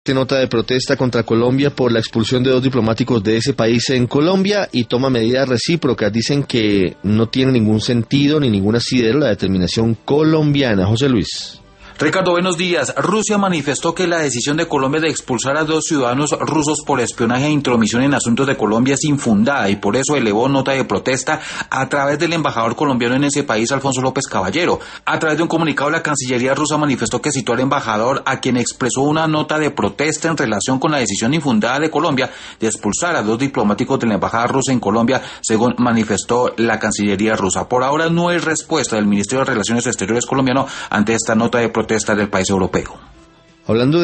Nota de protesta contra Colombia por la expulsión de 2 diplomáticos de ese país en Colombia y toma medidas recíprocas. Dicen que no tiene ningún sentido ni ningún asidero la determinación colombiana. José Luis. Ricardo, buenos días. Rusia manifestó que la decisión de Colombia de expulsar a 2 ciudadanos rusos por espionaje e intromisión en asuntos de Colombia es infundada y por eso elevó nota de protesta a través del embajador colombiano en ese país, Alfonso López Caballero. A través de un comunicado, la Cancillería rusa manifestó que citó al embajador, a quien expresó una nota de protesta en relación con la decisión infundada de Colombia de expulsar a 2 diplomáticos de la embajada rusa en Colombia, según manifestó la Cancillería rusa. Por ahora no hay respuesta del Ministerio de Relaciones Exteriores colombiano ante esta nota de protesta del país europeo. Hablando